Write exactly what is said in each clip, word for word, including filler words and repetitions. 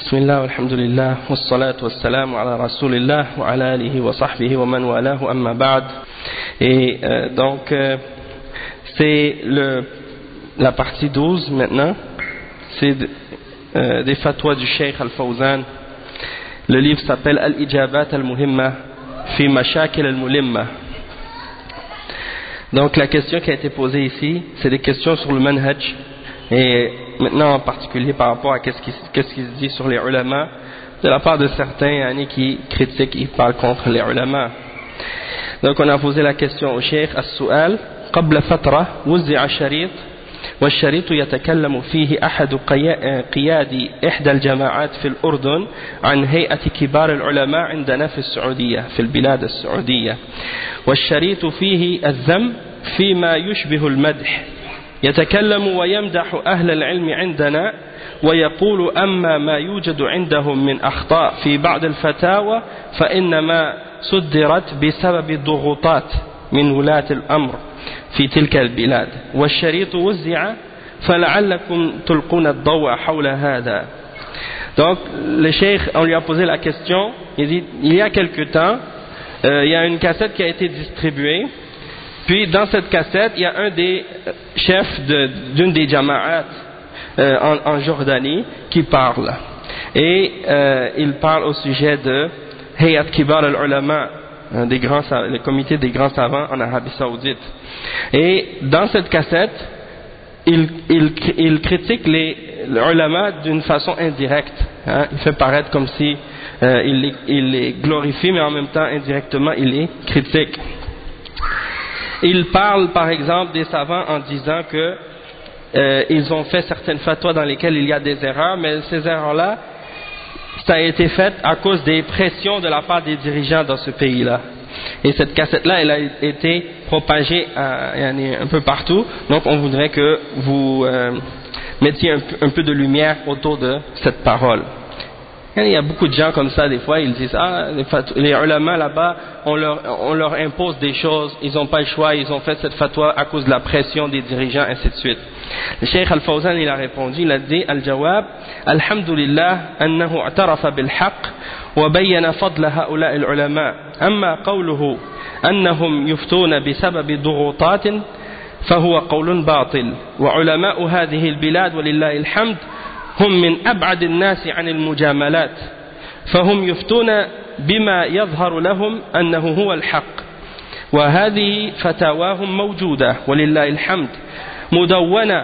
بسم الله والحمد لله والصلاة والسلام على رسول الله وعلى آله وصحبه ومن والاه أما بعد. Et euh, donc euh, c'est le, la partie douze maintenant, c'est euh, des fatwas du Cheikh Al-Fawzan. Le livre s'appelle Al-Ijabat Al-Muhimma fi Mashakil Al-Mulimma. Donc la question qui a été posée ici, c'est des questions sur le manhaj, et maintenant en particulier par rapport à qu'est-ce qui, qu'est-ce qui se dit sur les ulama de la part de certains yani, qui critiquent, qui parlent contre les ulama. Donc on a posé la question au Cheikh As-Su'al قبل فترة وزع شريط والشريط يتكلم فيه أحد قيادي إحدى الجماعات في الأردن عن هيئة كبار العلماء عندنا في السعودية في البلاد السعودية، والشريط فيه الذم فيما يشبه المدح، يتكلم ويمدح أهل العلم عندنا ويقول أما ما يوجد عندهم من أخطاء في بعض الفتاوى فإنما صدرت بسبب الضغوطات من ولاة الأمر في تلك البلاد، والشريط وزع فلعلكم تلقون الضوء حول هذا. Donc le cheikh, on lui a posé la question, il dit il y a quelque temps euh, il y a une cassette qui a été distribuée, puis dans cette cassette il y a un des chefs de, d'une des jama'at euh, en, en Jordanie qui parle, et euh, il parle au sujet de Hayat Kibar al-Ulama, des grands, le comité des grands savants en Arabie Saoudite. Et dans cette cassette, il, il, il critique les, les ulama d'une façon indirecte. Hein. Il fait paraître comme si euh, il, les, il les glorifie, mais en même temps, indirectement, il les critique. Il parle, par exemple, des savants en disant que euh, ils ont fait certaines fatwas dans lesquelles il y a des erreurs, mais ces erreurs-là, ça a été fait à cause des pressions de la part des dirigeants dans ce pays-là. Et cette cassette-là, elle a été propagée à, un peu partout. Donc on voudrait que vous euh, mettiez un, un peu de lumière autour de cette parole. Il y a beaucoup de gens comme ça, des fois, ils disent ah, les, les ulama là-bas, on leur, on leur impose des choses, ils n'ont pas le choix, ils ont fait cette fatwa à cause de la pression des dirigeants, ainsi de suite. Le Cheikh Al-Fawzan, il a répondu, il a dit Al-Jawab, Alhamdulillah, annahu a'tarafa bil-haq, wa bayyana fadla ha'ula al-ulama. Amma qawluhu, annahum yuftuna bisababi dughutatin, fahuwa qawlun batil. Wa ulama'u hadhihi al-bilad, walillahi al-hamd, هم من أبعد الناس عن المجاملات، فهم يفتون بما يظهر لهم أنه هو الحق، وهذه فتاواهم موجودة ولله الحمد مدونة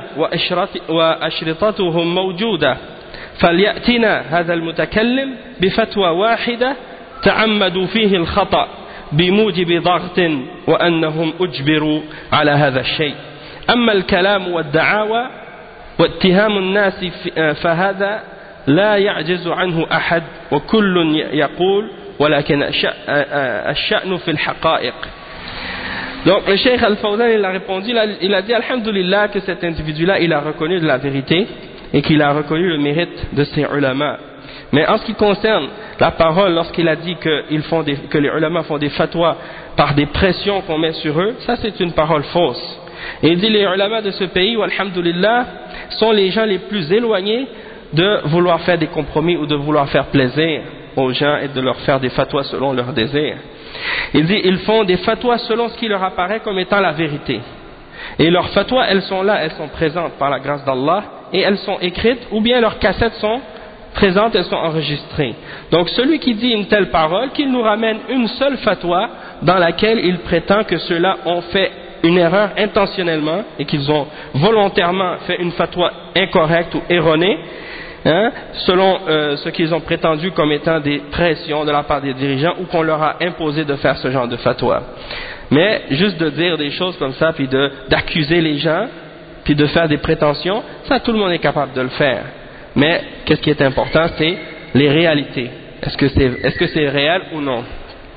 وأشرطتهم موجودة، فليأتنا هذا المتكلم بفتوى واحدة تعمدوا فيه الخطأ بموجب ضغط وأنهم أجبروا على هذا الشيء. أما الكلام والدعاوى واتهام الناس فهذا لا يعجز عنه أحد وكل يقول ولكن الشأن في الحقائق. Donc le Cheikh Al-Fawzan, il a répondu, il a, il a dit Alhamdulillah que cet individu-là il a reconnu de la vérité et qu'il a reconnu le mérite de ses ulama. Mais en ce qui concerne la parole, lorsqu'il a dit que, ils font des, que les ulama font des fatwas par des pressions qu'on met sur eux, ça c'est une parole fausse. Et il dit les ulama de ce pays, alhamdulillah, sont les gens les plus éloignés de vouloir faire des compromis ou de vouloir faire plaisir aux gens et de leur faire des fatwas selon leurs désirs. Il dit ils font des fatwas selon ce qui leur apparaît comme étant la vérité. Et leurs fatwas, elles sont là, elles sont présentes par la grâce d'Allah, et elles sont écrites, ou bien leurs cassettes sont présentes, elles sont enregistrées. Donc celui qui dit une telle parole, qu'il nous ramène une seule fatwa dans laquelle il prétend que ceux-là ont fait une erreur intentionnellement et qu'ils ont volontairement fait une fatwa incorrecte ou erronée, hein, selon euh, ce qu'ils ont prétendu comme étant des pressions de la part des dirigeants ou qu'on leur a imposé de faire ce genre de fatwa. Mais juste de dire des choses comme ça, puis de, d'accuser les gens, puis de faire des prétentions, ça tout le monde est capable de le faire. Mais qu'est-ce qui est important, c'est les réalités. Est-ce que c'est, est-ce que c'est réel ou non?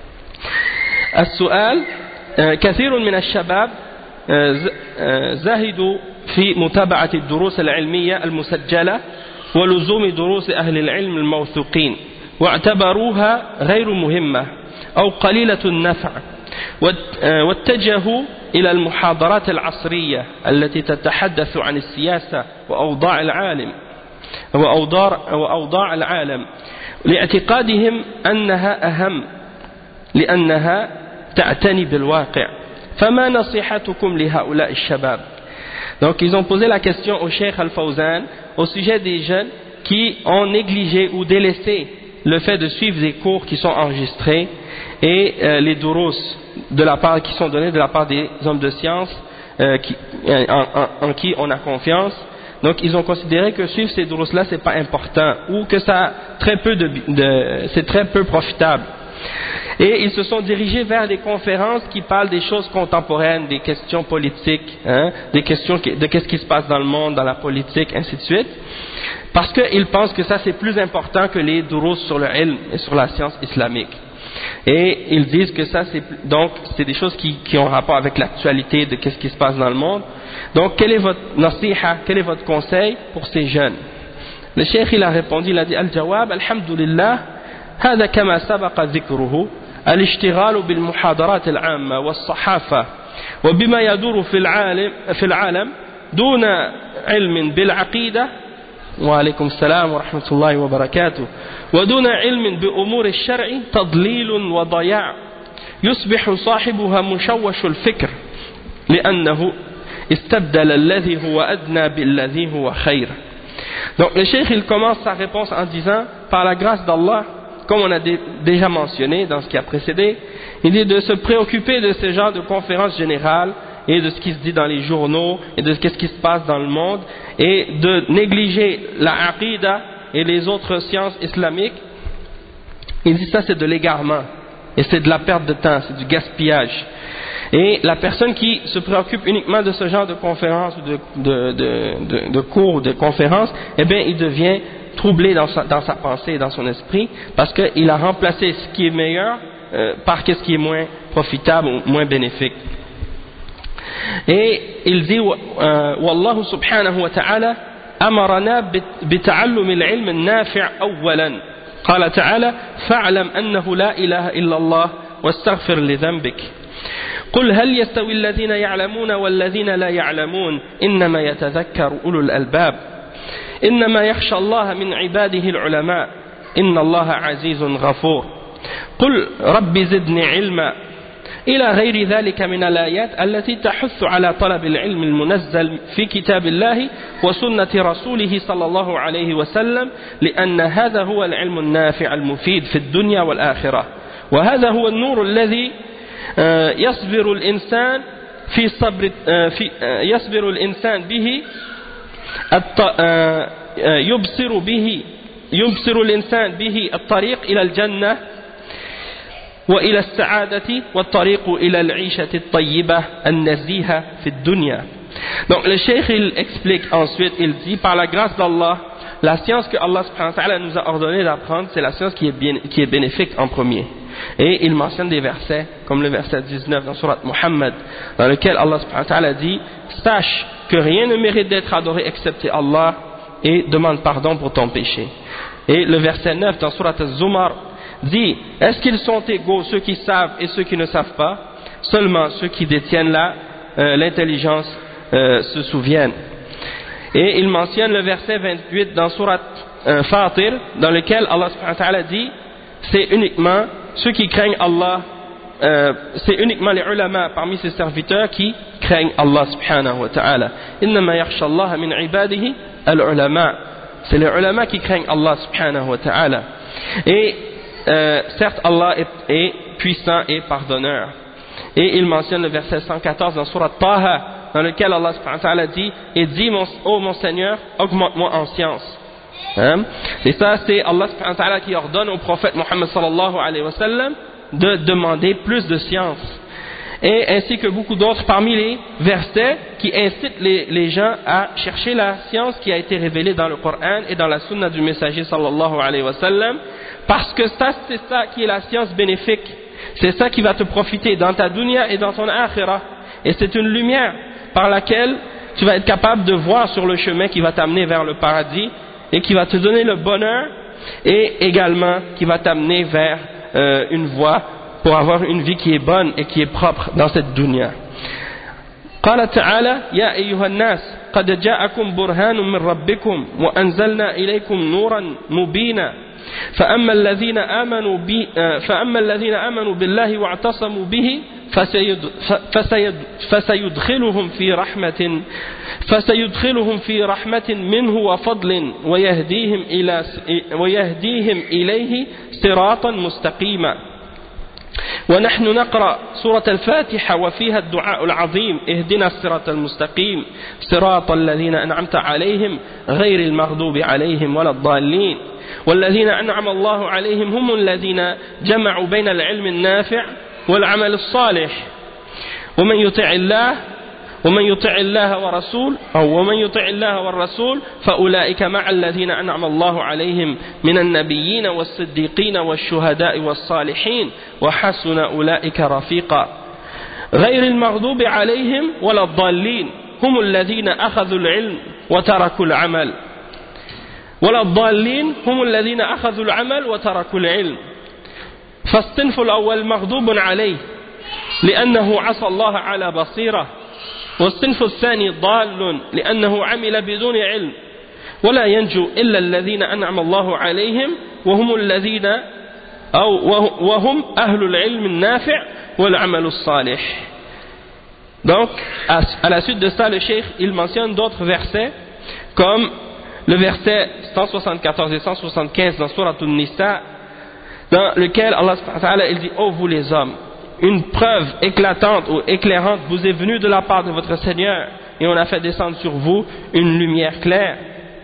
As-su'al, كثير من الشباب زهدوا في متابعة الدروس العلمية المسجلة ولزوم دروس أهل العلم الموثوقين واعتبروها غير مهمة أو قليلة النفع واتجهوا إلى المحاضرات العصرية التي تتحدث عن السياسة وأوضاع العالم وأوضاع, وأوضاع العالم لاعتقادهم أنها أهم لأنها تعتني بالواقع فما نصيحتكم لهؤلاء الشباب. Donc ils ont posé la question au Cheikh Al-Fawzan au sujet des jeunes qui ont négligé ou délaissé le fait de suivre des cours qui sont enregistrés et euh, les durous de la part, qui sont donnés de la part des hommes de science euh, qui, en, en, en qui on a confiance. Donc ils ont considéré que suivre ces durous là c'est pas important ou que ça a très peu de, de c'est très peu profitable. Et ils se sont dirigés vers des conférences qui parlent des choses contemporaines, des questions politiques, hein, des questions de qu'est-ce qui se passe dans le monde, dans la politique, ainsi de suite, parce qu'ils pensent que ça c'est plus important que les durous sur le ilm et sur la science islamique. Et ils disent que ça c'est donc c'est des choses qui, qui ont rapport avec l'actualité de qu'est-ce qui se passe dans le monde. Donc quel est votre nasiha, quel est votre conseil pour ces jeunes? Le cheikh il a répondu, il a dit al-jawab alhamdulillah هذا كما سبق ذكره الاشتغال بالمحاضرات العامة والصحافة وبما يدور في العالم في العالم دون علم بالعقيدة وعليكم السلام ورحمة الله وبركاته ودون علم بأمور الشرع تضليل وضياع يصبح صاحبها مشوش الفكر لأنه استبدل الذي هو أدنى بالذي هو خير. Donc le cheikh il commence sa réponse en disant par la grâce d'Allah, comme on a déjà mentionné dans ce qui a précédé, il est de se préoccuper de ce genre de conférences générales et de ce qui se dit dans les journaux et de ce qui se passe dans le monde et de négliger la aqida et les autres sciences islamiques. Il dit ça c'est de l'égarement et c'est de la perte de temps, c'est du gaspillage. Et la personne qui se préoccupe uniquement de ce genre de conférences, de, de, de, de, de cours ou de conférences, eh bien il devient troublé dans sa, dans sa pensée et dans son esprit parce qu'il a remplacé ce qui est meilleur euh, par ce qui est moins profitable ou moins bénéfique. Et il dit Wallahu subhanahu wa ta'ala amarana bita'allum al-ilm an-nafi' awwalan qala ta'ala fa'lam annahu la ilaha illa Allah wastaghfir li dhanbik قل هل يستوي الذين يعلمون والذين لا يعلمون إنما يتذكر أولو الألباب إنما يخشى الله من عباده العلماء إن الله عزيز غفور قل رب زدني علما إلى غير ذلك من الآيات التي تحث على طلب العلم المنزل في كتاب الله وسنة رسوله صلى الله عليه وسلم لأن هذا هو العلم النافع المفيد في الدنيا والآخرة وهذا هو النور الذي يصبر الإنسان في صبر في يصبر الإنسان به يبصر به يبصر الإنسان به الطريق إلى الجنة وإلى السعادة والطريق إلى العيشة الطيبة النزيهة في الدنيا. Donc le cheikh il explique ensuite, il dit par la grâce d'Allah, la science que Allah subhanahu wa ta'ala nous a ordonné d'apprendre, c'est la science qui est, bien, qui est bénéfique en premier. Et il mentionne des versets, comme le verset dix-neuf dans Surat Muhammad, dans lequel Allah subhanahu wa ta'ala dit sache que rien ne mérite d'être adoré excepté Allah et demande pardon pour ton péché. Et le verset neuf dans Surat Az-Zumar dit est-ce qu'ils sont égaux ceux qui savent et ceux qui ne savent pas? Seulement ceux qui détiennent la, euh, l'intelligence euh, se souviennent. Et il mentionne le verset vingt-huit dans Surat euh, Fatir, dans lequel Allah subhanahu wa ta'ala dit c'est uniquement ceux qui craignent Allah, euh, c'est uniquement les ulama parmi ses serviteurs qui craignent Allah subhanahu wa ta'ala. Innama yakhsha Allah min ibadihi al-ulama. C'est les ulama qui craignent Allah subhanahu wa ta'ala. Et euh, certes Allah est, est puissant et pardonneur. Et il mentionne le verset cent quatorze dans Surat Taha, dans lequel Allah subhanahu wa ta'ala dit et dit mon, oh mon Seigneur, augmente-moi en science. Hein? Et ça c'est Allah subhanahu wa ta'ala qui ordonne au prophète Muhammad sallallahu alayhi wa sallam de demander plus de science, et ainsi que beaucoup d'autres parmi les versets qui incitent les, les gens à chercher la science qui a été révélée dans le Coran et dans la sunna du messager sallallahu alayhi wa sallam, parce que ça c'est ça qui est la science bénéfique, c'est ça qui va te profiter dans ta dunya et dans ton akhirah, et c'est une lumière par laquelle tu vas être capable de voir sur le chemin qui va t'amener vers le paradis et qui va te donner le bonheur, et également qui va t'amener vers euh, une voie pour avoir une vie qui est bonne et qui est propre dans cette dunya. قال تعالى يا أيها الناس قد جاءكم برهان من ربكم وأنزلنا إليكم نورا مبينا فأما الذين آمنوا بي فأما الذين آمنوا بالله واعتصموا به فسيد فسيد فسيدخلهم في رحمة فسيدخلهم في رحمة منه وفضل ويهديهم إلى ويهديهم إليه صراطا مستقيما. ونحن نقرأ سورة الفاتحة وفيها الدعاء العظيم اهدنا الصراط المستقيم صراط الذين أنعمت عليهم غير المغضوب عليهم ولا الضالين. والذين أنعم الله عليهم هم الذين جمعوا بين العلم النافع والعمل الصالح. ومن يطع الله ومن يطع الله ورسول أو ومن يطع الله والرسول فأولئك مع الذين أنعم الله عليهم من النبيين والصديقين والشهداء والصالحين وحسن أولئك رفيقا. غير المغضوب عليهم ولا الضالين هم الذين أخذوا العلم وتركوا العمل ولا الضالين هم الذين أخذوا العمل وتركوا العلم. فالصنف الأول مغضوب عليه لأنه عصى الله على بصيرة، والصنف الثاني ضال لأنه عمل بدون علم. ولا ينجو إلا الذين أنعم الله عليهم وهم الذين أو وهم أهل العلم النافع والعمل الصالح. Donc, à la suite de ça, le cheikh il mentionne d'autres versets comme le verset cent soixante-quatorze et cent soixante-quinze dans Surat An-Nisa, dans lequel Allah subhanahu wa ta'ala il dit: ô vous les hommes, une preuve éclatante ou éclairante vous est venue de la part de votre Seigneur et on a fait descendre sur vous une lumière claire.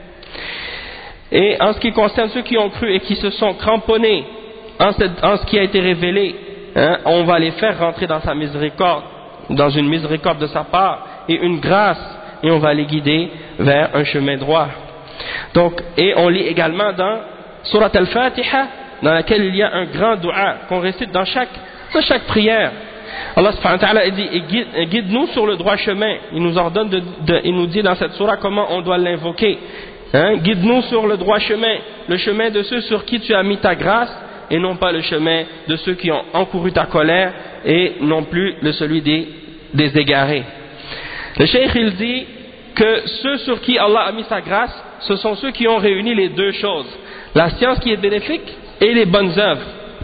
Et en ce qui concerne ceux qui ont cru et qui se sont cramponnés en, cette, en ce qui a été révélé, hein, on va les faire rentrer dans sa miséricorde, dans une miséricorde de sa part et une grâce, et on va les guider vers un chemin droit. Donc, et on lit également dans Surat Al-Fatiha, dans laquelle il y a un grand dua qu'on récite dans chaque, dans chaque prière. Allah subhanahu wa ta'ala dit: guide, guide-nous sur le droit chemin. Il nous ordonne de, de, il nous dit dans cette surah comment on doit l'invoquer. Hein? Guide-nous sur le droit chemin, le chemin de ceux sur qui tu as mis ta grâce, et non pas le chemin de ceux qui ont encouru ta colère, et non plus le celui des, des égarés. Le cheikh il dit que ceux sur qui Allah a mis sa grâce, ce sont ceux qui ont réuni les deux choses, la science qui est bénéfique et les bonnes œuvres.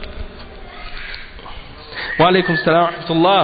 Wa alaykum salam wa rahmatullah.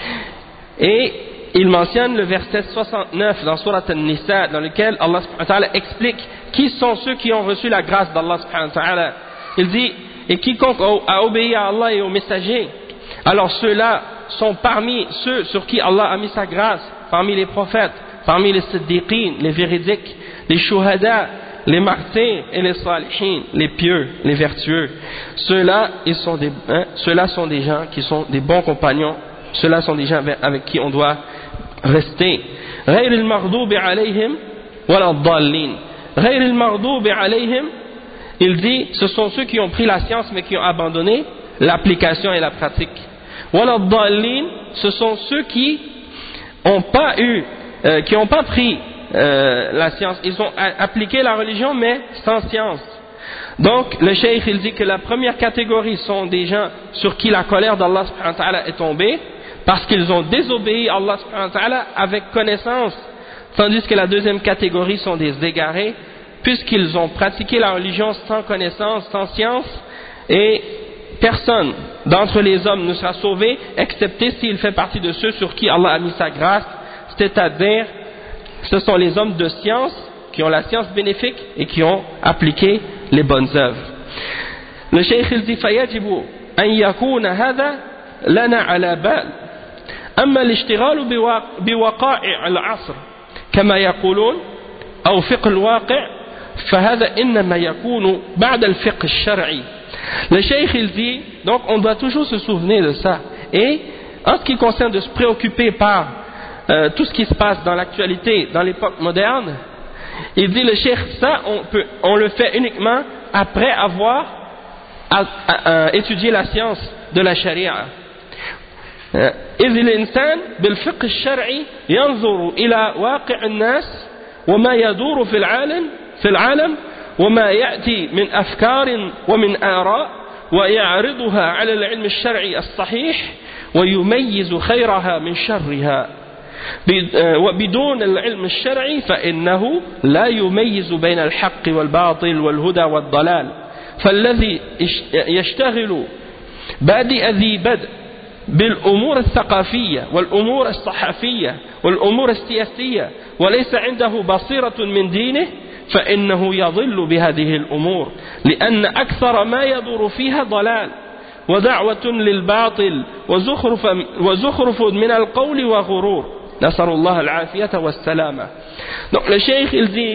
Et il mentionne le verset soixante-neuf dans Surat An-Nisa, dans lequel Allah subhanahu wa ta'ala explique qui sont ceux qui ont reçu la grâce d'Allah subhanahu wa ta'ala. Il dit: et quiconque a obéi à Allah et aux messagers, alors ceux-là sont parmi ceux sur qui Allah a mis sa grâce, parmi les prophètes, parmi les siddiqines, les véridiques, les shuhada, les martyrs et les salihin, les pieux, les vertueux. Ceux-là, ils sont des, hein, ceux-là sont des gens qui sont des bons compagnons. Ceux-là sont des gens avec qui on doit rester. غير المغضوب عليهم ولا الضالين. غير المغضوب عليهم, il dit, ce sont ceux qui ont pris la science mais qui ont abandonné l'application et la pratique. ولا الضالين, ce sont ceux qui n'ont pas eu, euh, qui n'ont pas pris Euh, la science, ils ont appliqué la religion mais sans science. Donc le cheikh il dit que la première catégorie sont des gens sur qui la colère d'Allah subhanahu wa ta'ala est tombée parce qu'ils ont désobéi à Allah subhanahu wa ta'ala avec connaissance, tandis que la deuxième catégorie sont des égarés puisqu'ils ont pratiqué la religion sans connaissance, sans science, et personne d'entre les hommes ne sera sauvé excepté s'il fait partie de ceux sur qui Allah a mis sa grâce, c'est-à-dire ce sont les hommes de science qui ont la science bénéfique et qui ont appliqué les bonnes œuvres. Le cheikh il dit: فيجب أن يكون هذا لنا على بال. أما الاشتغال بوقائع العصر كما يقولون أو فقه الواقع فهذا إنما يكون بعد الفقه الشرعي. Le cheikh il dit, donc on doit toujours se souvenir de ça. Et en ce qui concerne de se préoccuper par Euh, tout ce qui se passe dans l'actualité, dans l'époque moderne, il dit le cheikh, ça on, peut, on le fait uniquement après avoir à, à, à, étudié la science de la charia. إذ الإنسان بالفقه الشرعي ينظر إلى واقع الناس وما يدور في العالم في العالم وما يأتي من أفكار ومن آراء ويعرضها على العلم الشرعي الصحيح ويميز خيرها من شرها. وبدون العلم الشرعي فإنه لا يميز بين الحق والباطل والهدى والضلال فالذي يشتغل بادئ ذي بدء بالأمور الثقافية والأمور الصحفية والأمور السياسية وليس عنده بصيرة من دينه فإنه يضل بهذه الأمور لأن أكثر ما يدور فيها ضلال ودعوة للباطل وزخرف, وزخرف من القول وغرور نسأل الله العافية والسلامة. Donc le cheikh il dit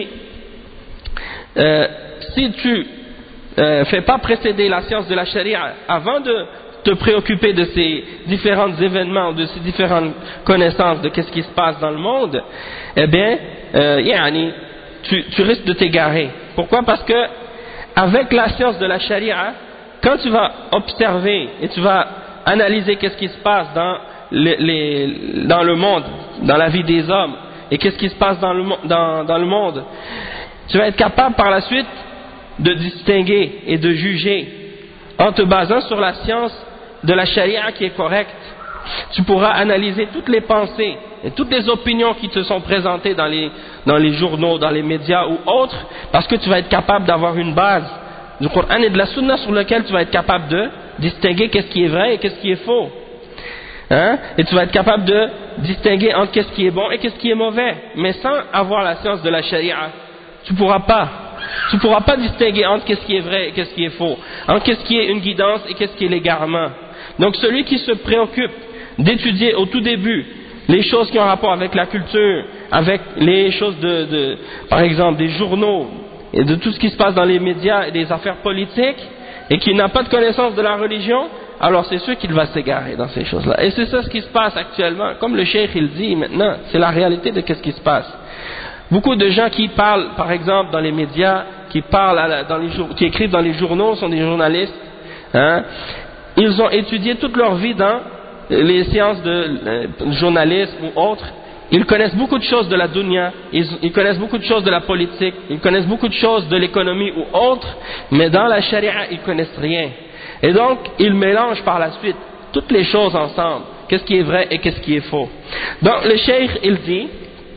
euh, si tu euh, fais pas précéder la science de la charia avant de te préoccuper de ces différents événements, de ces différentes connaissances de qu'est-ce qui se passe dans le monde, eh bien euh, yani, tu, tu risques de t'égarer. Pourquoi? Parce que avec la science de la charia, quand tu vas observer et tu vas analyser qu'est-ce qui se passe dans, les, les, dans le monde, dans la vie des hommes, et qu'est-ce qui se passe dans le, dans, dans le monde, tu vas être capable par la suite de distinguer et de juger en te basant sur la science de la charia qui est correcte. Tu pourras analyser toutes les pensées et toutes les opinions qui te sont présentées dans les, dans les journaux, dans les médias ou autres, parce que tu vas être capable d'avoir une base du Coran et de la Sunna sur laquelle tu vas être capable de distinguer qu'est-ce qui est vrai et qu'est-ce qui est faux. Hein? Et tu vas être capable de distinguer entre qu'est-ce qui est bon et qu'est-ce qui est mauvais. Mais sans avoir la science de la charia, tu ne pourras pas. Tu ne pourras pas distinguer entre qu'est-ce qui est vrai et qu'est-ce qui est faux, entre qu'est-ce qui est une guidance et qu'est-ce qui est l'égarement. Donc celui qui se préoccupe d'étudier au tout début les choses qui ont rapport avec la culture, avec les choses de, de par exemple des journaux et de tout ce qui se passe dans les médias et des affaires politiques, et qui n'a pas de connaissance de la religion, alors c'est sûr qu'il va s'égarer dans ces choses-là. Et c'est ça ce qui se passe actuellement. Comme le cheikh il dit maintenant, c'est la réalité de qu'est-ce qui se passe. Beaucoup de gens qui parlent, par exemple, dans les médias, qui parlent, à la, dans les, qui écrivent dans les journaux, sont des journalistes, hein, ils ont étudié toute leur vie dans les sciences de euh, journalisme ou autres. Ils connaissent beaucoup de choses de la dunya, ils, ils connaissent beaucoup de choses de la politique, ils connaissent beaucoup de choses de l'économie ou autres, mais dans la charia, ils connaissent rien. Et donc, ils mélangent par la suite toutes les choses ensemble, qu'est-ce qui est vrai et qu'est-ce qui est faux. Donc, le cheikh, il dit,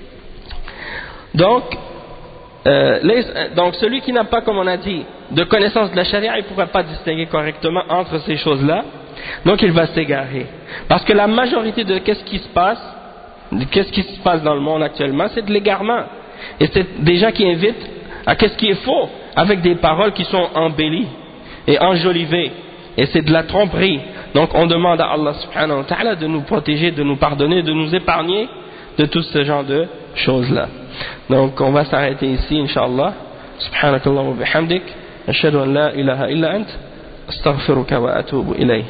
donc, euh, les, donc celui qui n'a pas, comme on a dit, de connaissance de la charia, il ne pourra pas distinguer correctement entre ces choses-là, donc il va s'égarer. Parce que la majorité de qu'est-ce qui se passe, qu'est-ce qui se passe dans le monde actuellement, c'est de l'égarement. Et c'est des gens qui invitent à qu'est-ce qui est faux, avec des paroles qui sont embellies et enjolivées. Et c'est de la tromperie. Donc on demande à Allah subhanahu wa ta'ala de nous protéger, de nous pardonner, de nous épargner de tout ce genre de choses-là. Donc on va s'arrêter ici, Inch'Allah. Subhanakallah wa bihamdik. Ashhadu an la ilaha illa ant. Astaghfiruka wa atubu ilayh.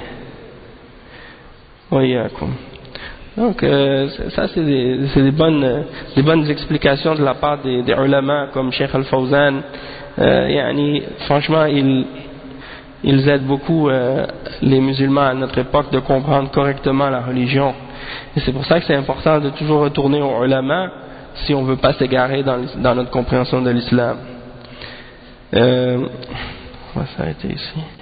Wa iyyakum. Donc, euh, ça, c'est des, c'est des, bonnes, des bonnes explications de la part des, des ulama comme Cheikh Al-Fawzan. Euh, yani, franchement, ils, ils aident beaucoup euh, les musulmans à notre époque de comprendre correctement la religion. Et c'est pour ça que c'est important de toujours retourner aux ulama si on ne veut pas s'égarer dans, dans notre compréhension de l'islam. Euh, on va s'arrêter ici.